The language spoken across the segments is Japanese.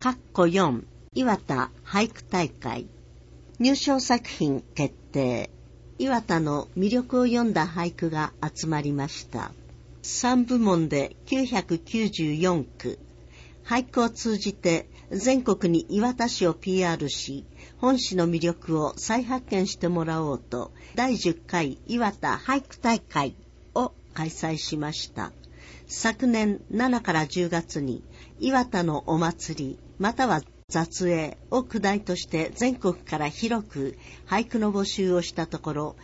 4岩田俳句大会入賞作品決定。岩田の魅力を読んだ俳句が集まりました。3部門で994句。俳句を通じて全国に岩田市を PR し、本市の魅力を再発見してもらおうと、第10回岩田俳句大会を開催しました。昨年7から10月に岩田のお祭りまたは雑詠を句題として全国から広く俳句の募集をしたところ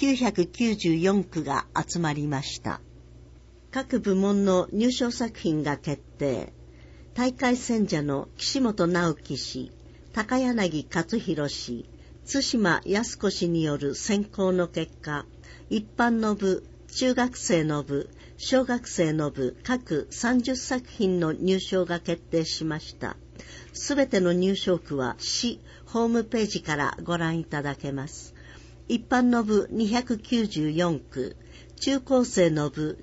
994句が集まりました。各部門の入賞作品が決定。大会選者の岸本直樹氏、高柳勝弘氏、津島靖子氏による選考の結果、一般の部、中学生の部、小学生の部各30作品の入賞が決定しました。すべての入賞句は市ホームページからご覧いただけます。一般の部294句、中高生の部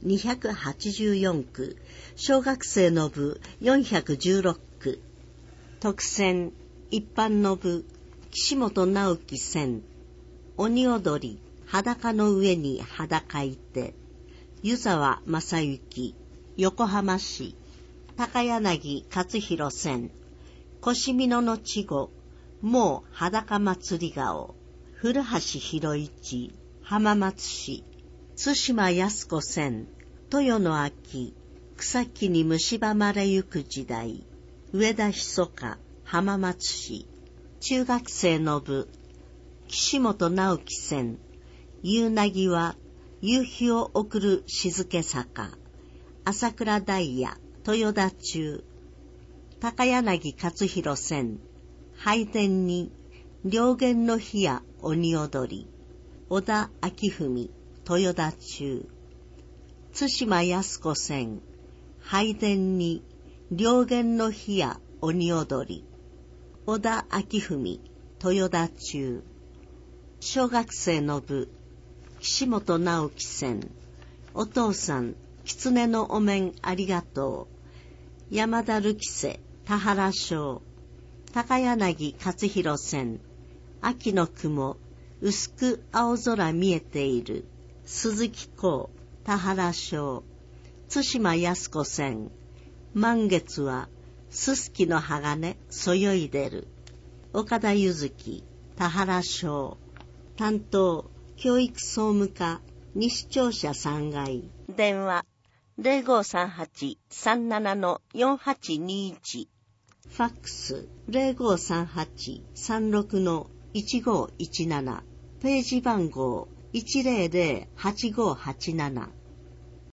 284句、小学生の部416句。特選一般の部、岸本直樹選、鬼踊り、裸の上に裸いて、湯沢正幸、横浜市、高柳勝弘選、越美濃の稚語、もう裸祭り顔、古橋博一、浜松市、津島靖子選、豊の秋、草木に蝕まれゆく時代、上田密か、浜松市、中学生の部、岸本直樹選、夕なぎは、夕日を送る静け坂、朝倉大也、豊田中、高柳勝弘選、拝殿に、良源の日や鬼踊り、小田昭文、豊田中、津島靖子選、拝殿に、良源の日や鬼踊り、小田昭文、豊田中、小学生の部、岸本直樹選、お父さん、狐のお面ありがとう、山田るきせ、田原章、高柳勝弘選、秋の雲、薄く青空見えている、鈴木公、田原章、津島靖子選、満月は、すすきの鋼、そよいでる、岡田ゆずき、田原章、担当、教育総務課、西庁舎3階、電話、0538-37-4821、ファックス、0538-36-1517、ページ番号、100-8587